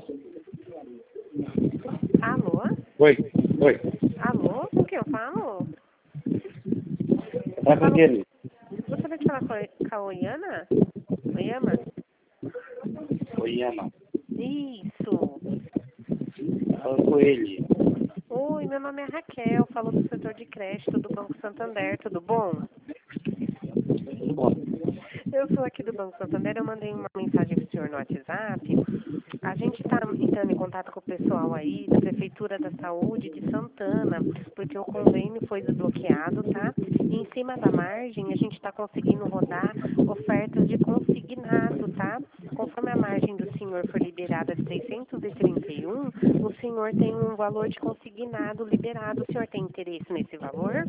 Alô? Oi, oi. Alô? Com quem eu falo? Tá com ele? Gostaria de falar com a Oyana? Oyama? Oi, Ana. Isso. Falando com ele. Oi, meu nome é Raquel, falo do setor de crédito do Banco Santander, tudo bom? Tudo bom? Eu sou aqui do Banco Santander, eu mandei uma mensagem pro senhor no WhatsApp. A gente está entrando em contato com o pessoal aí da Prefeitura da Saúde de Santana, porque o convênio foi desbloqueado, tá? E em cima da margem a gente está conseguindo rodar ofertas de consignado, tá? Conforme a margem do senhor for liberada de 631, o senhor tem um valor de consignado liberado. O senhor tem interesse nesse valor?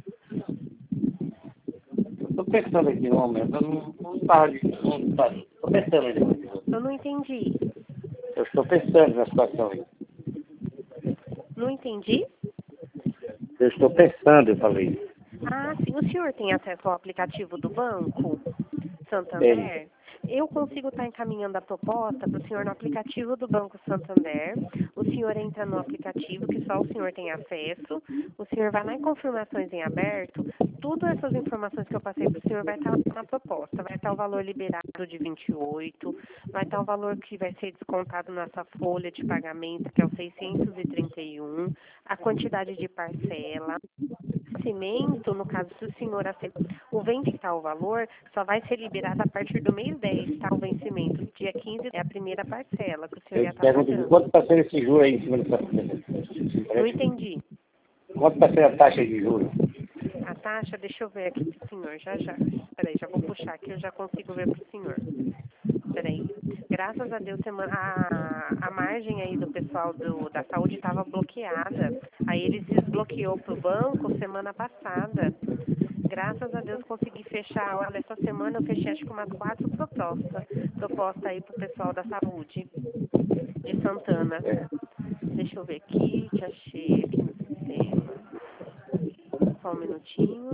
Tô pensando aqui no momento. Eu não tava de. Não tá. Tô pensando ainda. Eu não entendi. Eu estou pensando na situação aí. Não entendi? Eu estou pensando, eu falei. Ah, sim. O senhor tem acesso ao aplicativo do banco Tenho. Santander? Eu consigo estar encaminhando a proposta para o senhor no aplicativo do Banco Santander. O senhor entra no aplicativo, que só o senhor tem acesso. O senhor vai lá em confirmações em aberto. Todas essas informações que eu passei para o senhor vai estar lá na proposta. Vai estar o valor liberado de 28, vai estar o valor que vai ser descontado nessa folha de pagamento, que é o 631, a quantidade de parcela. Vencimento, no caso, se o senhor aceitar o vencimento, o valor, só vai ser liberado a partir do mês 10, tá? O vencimento. Dia 15 é a primeira parcela que o senhor Eu já te está pergunto de pagando. quanto está sendo esse juro aí em cima dessa. Não entendi. Quanto está sendo a taxa de juros? A taxa, deixa eu ver aqui pro senhor, já já. Peraí, já vou puxar aqui, eu já consigo ver pro senhor. Peraí. Graças a Deus, a margem aí do pessoal da saúde estava bloqueada. Aí eles desbloqueou pro banco semana passada. Graças a Deus consegui fechar. Olha, essa semana eu fechei acho que umas 4 propostas. Proposta aí pro pessoal da saúde de Santana. Deixa eu ver aqui, te achei aqui no sistema. Só um minutinho.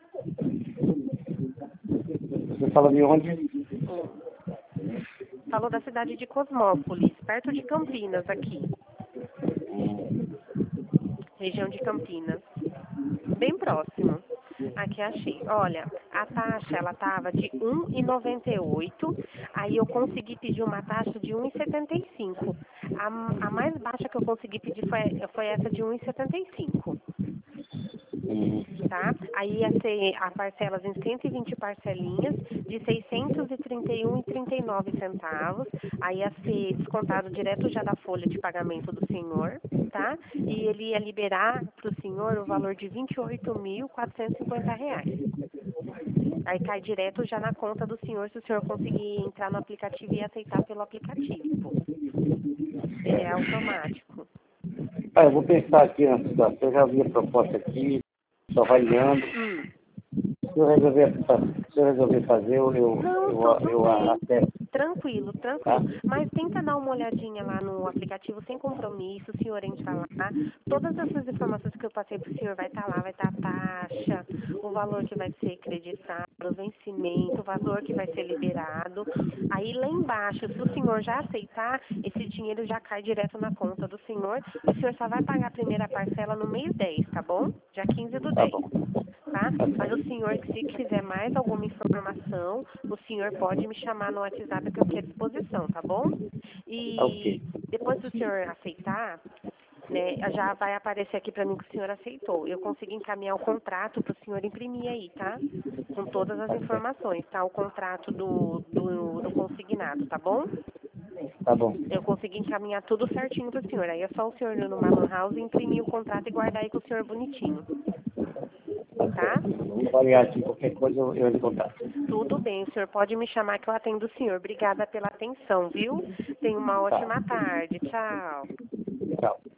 Você fala de onde? Um. Falou da cidade de Cosmópolis, perto de Campinas aqui. Região de Campinas. Bem próximo. Aqui achei. Olha, a taxa ela tava de 1,98. Aí eu consegui pedir uma taxa de 1,75. A mais baixa que eu consegui pedir foi essa de 1,75. Tá? Aí ia ser a parcelas em 120 parcelinhas de 631,39 centavos. Aí ia ser descontado direto já da folha de pagamento do senhor, tá? E ele ia liberar para o senhor o valor de R$ 28.450. Aí cai direto já na conta do senhor, se o senhor conseguir entrar no aplicativo e aceitar pelo aplicativo. Ele é automático. Ah, eu vou pensar aqui na situação. Eu já vi a proposta aqui, estou avaliando. Se eu resolver fazer, Não, tudo eu bem. acesso, Tranquilo, tá? tranquilo. Mas tenta dar uma olhadinha lá no aplicativo sem compromisso, o senhor entra lá. Todas essas informações que eu passei para o senhor vai estar lá, vai estar a taxa, o valor que vai ser creditado, o vencimento, o valor que vai ser liberado. Aí lá embaixo, se o senhor já aceitar, esse dinheiro já cai direto na conta do senhor e o senhor só vai pagar a primeira parcela no mês 10, tá bom? Dia 15 do Tá 10. bom. Tá? Tá Mas o certo. senhor, se quiser mais alguma informação, o senhor pode me chamar no WhatsApp que eu fiquei à disposição, tá bom? Tá E ok. depois que o senhor aceitar, né, já vai aparecer aqui para mim que o senhor aceitou. Eu consigo encaminhar o contrato para o senhor imprimir aí, tá? Com todas as Tá certo. informações, tá? O contrato do consignado, tá bom? Tá bom. Eu consegui encaminhar tudo certinho para o senhor. Aí é só o senhor ir numa lan house, imprimir o contrato e guardar aí com o senhor bonitinho, Tá tá? certo. Vamos avaliar aqui. Qualquer coisa eu entro em contato. Tudo bem, o senhor pode me chamar que eu atendo o senhor. Obrigada pela atenção, viu? Tenha uma Tá. ótima tarde. Tchau. Tchau.